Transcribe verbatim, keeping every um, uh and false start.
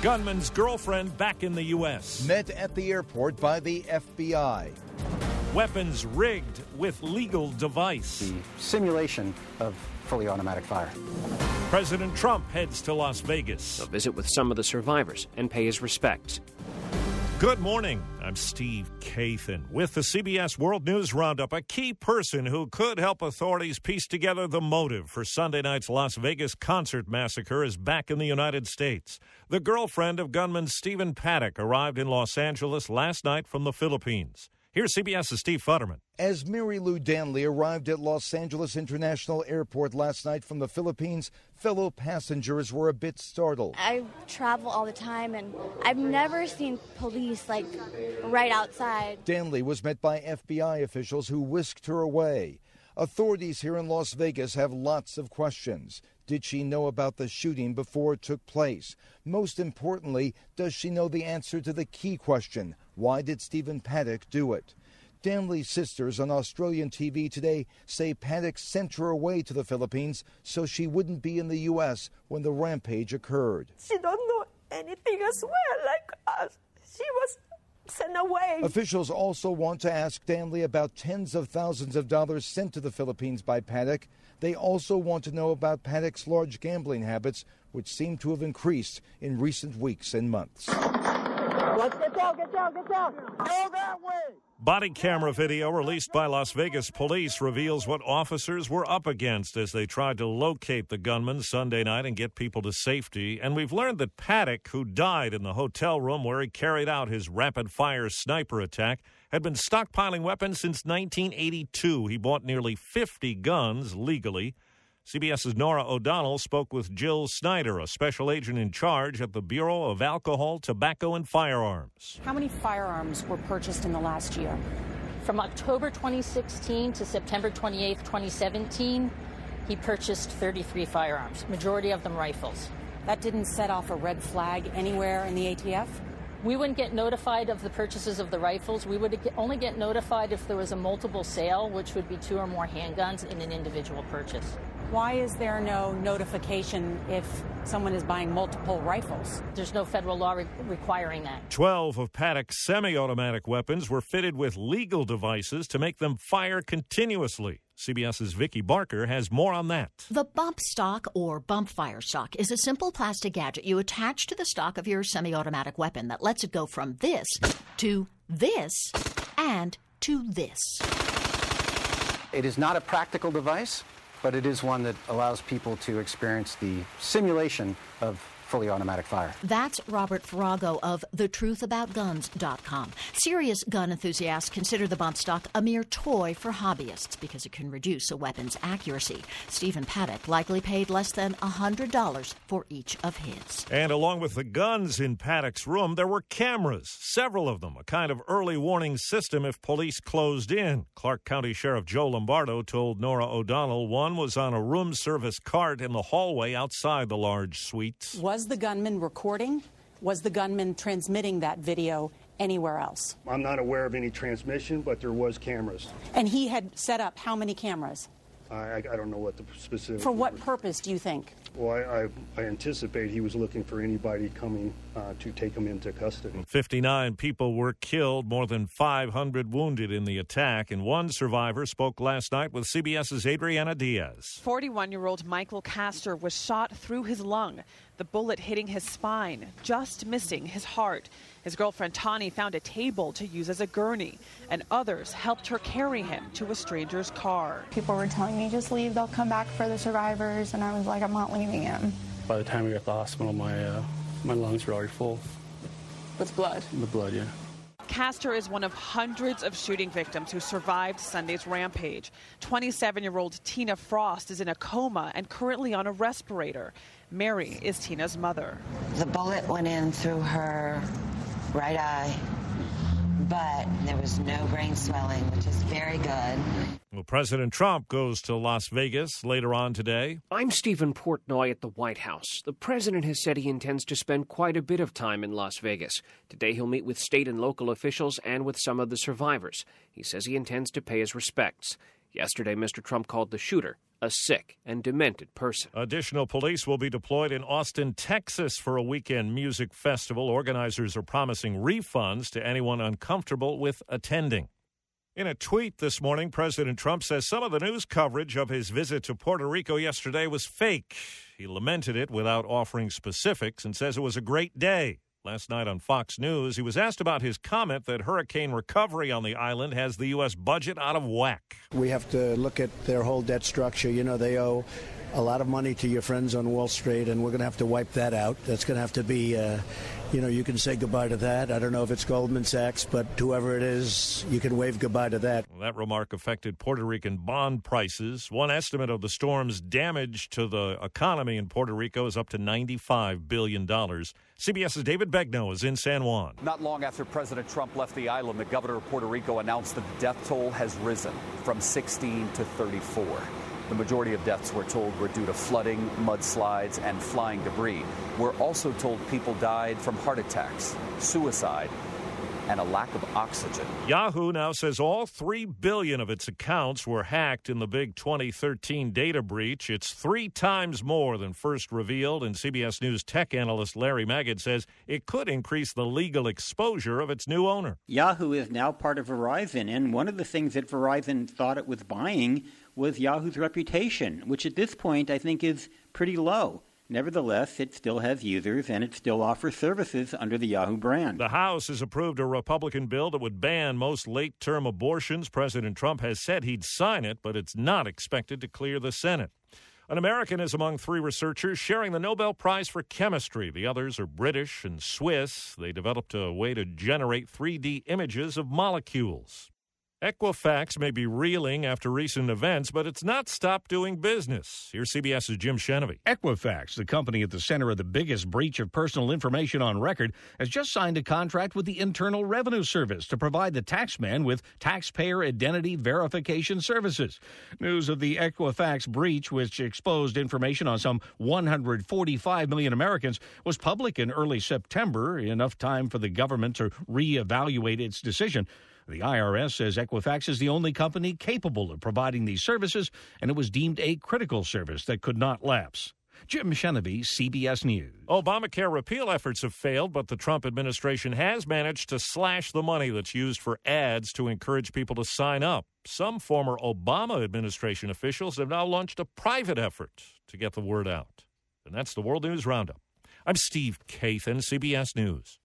Gunman's girlfriend back in the U S Met at the airport by the F B I. Weapons rigged with legal device. The simulation of fully automatic fire. President Trump heads to Las Vegas. He'll visit with some of the survivors and pay his respects. Good morning. I'm Steve Kathan with the C B S World News Roundup. A key person who could help authorities piece together the motive for Sunday night's Las Vegas concert massacre is back in the United States. The girlfriend of gunman Stephen Paddock arrived in Los Angeles last night from the Philippines. Here's CBS's Steve Futterman. As Mary Lou Danley arrived at Los Angeles International Airport last night from the Philippines, fellow passengers were a bit startled. I travel all the time, and I've never seen police, like, right outside. Danley was met by F B I officials who whisked her away. Authorities here in Las Vegas have lots of questions. Did she know about the shooting before it took place? Most importantly, does she know the answer to the key question, why did Stephen Paddock do it? Danley's sisters on Australian T V today say Paddock sent her away to the Philippines so she wouldn't be in the U S when the rampage occurred. She don't know anything as well, like us. She was sent away. Officials also want to ask Danley about tens of thousands of dollars sent to the Philippines by Paddock. They also want to know about Paddock's large gambling habits, which seem to have increased in recent weeks and months. Let's get down, get down, get down. Go that way. Body camera video released by Las Vegas police reveals what officers were up against as they tried to locate the gunman Sunday night and get people to safety. And we've learned that Paddock, who died in the hotel room where he carried out his rapid-fire sniper attack, had been stockpiling weapons since nineteen eighty-two. He bought nearly fifty guns legally. CBS's Nora O'Donnell spoke with Jill Snyder, a special agent in charge at the Bureau of Alcohol, Tobacco, and Firearms. How many firearms were purchased in the last year? From October twenty sixteen to September twenty-eighth, twenty seventeen, he purchased thirty-three firearms, majority of them rifles. That didn't set off a red flag anywhere in the A T F? We wouldn't get notified of the purchases of the rifles. We would only get notified if there was a multiple sale, which would be two or more handguns in an individual purchase. Why is there no notification if someone is buying multiple rifles? There's no federal law re- requiring that. Twelve of Paddock's semi-automatic weapons were fitted with legal devices to make them fire continuously. CBS's Vicki Barker has more on that. The bump stock, or bump fire stock, is a simple plastic gadget you attach to the stock of your semi-automatic weapon that lets it go from this to this and to this. It is not a practical device, but it is one that allows people to experience the simulation of fully automatic fire. That's Robert Farago of the truth about guns dot com. Serious gun enthusiasts consider the bump stock a mere toy for hobbyists because it can reduce a weapon's accuracy. Stephen Paddock likely paid less than one hundred dollars for each of his. And along with the guns in Paddock's room, there were cameras, several of them, a kind of early warning system if police closed in. Clark County Sheriff Joe Lombardo told Nora O'Donnell one was on a room service cart in the hallway outside the large suites. Was the gunman recording? Was the gunman transmitting that video anywhere else? I'm not aware of any transmission, but there was cameras. And he had set up how many cameras? I, I don't know what the specific... For what purpose do you think? Well, I, I, I anticipate he was looking for anybody coming uh, to take him into custody. fifty-nine people were killed, more than five hundred wounded in the attack, and one survivor spoke last night with CBS's Adriana Diaz. forty-one-year-old Michael Castor was shot through his lung, the bullet hitting his spine, just missing his heart. His girlfriend Tani found a table to use as a gurney, and others helped her carry him to a stranger's car. People were telling me, just leave, they'll come back for the survivors, and I was like, I'm not leaving him. By the time we got to the hospital, my, uh, my lungs were already full. With blood? With blood, yeah. Castor is one of hundreds of shooting victims who survived Sunday's rampage. twenty-seven-year-old Tina Frost is in a coma and currently on a respirator. Mary is Tina's mother. The bullet went in through her right eye, but there was no brain swelling, which is very good. Well, President Trump goes to Las Vegas later on today. I'm Stephen Portnoy at the White House. The president has said he intends to spend quite a bit of time in Las Vegas. Today he'll meet with state and local officials and with some of the survivors. He says he intends to pay his respects. Yesterday, Mister Trump called the shooter a sick and demented person. Additional police will be deployed in Austin, Texas for a weekend music festival. Organizers are promising refunds to anyone uncomfortable with attending. In a tweet this morning, President Trump says some of the news coverage of his visit to Puerto Rico yesterday was fake. He lamented it without offering specifics and says it was a great day. Last night on Fox News, he was asked about his comment that hurricane recovery on the island has the U S budget out of whack. We have to look at their whole debt structure. You know, they owe a lot of money to your friends on Wall Street, and we're going to have to wipe that out. That's going to have to be, uh, you know, you can say goodbye to that. I don't know if it's Goldman Sachs, but whoever it is, you can wave goodbye to that. Well, that remark affected Puerto Rican bond prices. One estimate of the storm's damage to the economy in Puerto Rico is up to ninety-five billion dollars. CBS's David Begnaud is in San Juan. Not long after President Trump left the island, the governor of Puerto Rico announced that the death toll has risen from sixteen to thirty-four. The majority of deaths, we're told, were due to flooding, mudslides, and flying debris. We're also told people died from heart attacks, suicide, and a lack of oxygen. Yahoo now says all three billion of its accounts were hacked in the big twenty thirteen data breach. It's three times more than first revealed, and C B S News tech analyst Larry Magid says it could increase the legal exposure of its new owner. Yahoo is now part of Verizon, and one of the things that Verizon thought it was buying was Yahoo's reputation, which at this point I think is pretty low. Nevertheless, it still has users, and it still offers services under the Yahoo brand. The House has approved a Republican bill that would ban most late-term abortions. President Trump has said he'd sign it, but it's not expected to clear the Senate. An American is among three researchers sharing the Nobel Prize for Chemistry. The others are British and Swiss. They developed a way to generate three D images of molecules. Equifax may be reeling after recent events, but it's not stopped doing business. Here's CBS's Jim Shenevy. Equifax, the company at the center of the biggest breach of personal information on record, has just signed a contract with the Internal Revenue Service to provide the taxman with taxpayer identity verification services. News of the Equifax breach, which exposed information on some one hundred forty-five million Americans, was public in early September, enough time for the government to reevaluate its decision. The I R S says Equifax is the only company capable of providing these services, and it was deemed a critical service that could not lapse. Jim Shenevy, C B S News. Obamacare repeal efforts have failed, but the Trump administration has managed to slash the money that's used for ads to encourage people to sign up. Some former Obama administration officials have now launched a private effort to get the word out. And that's the World News Roundup. I'm Steve Kathan, C B S News.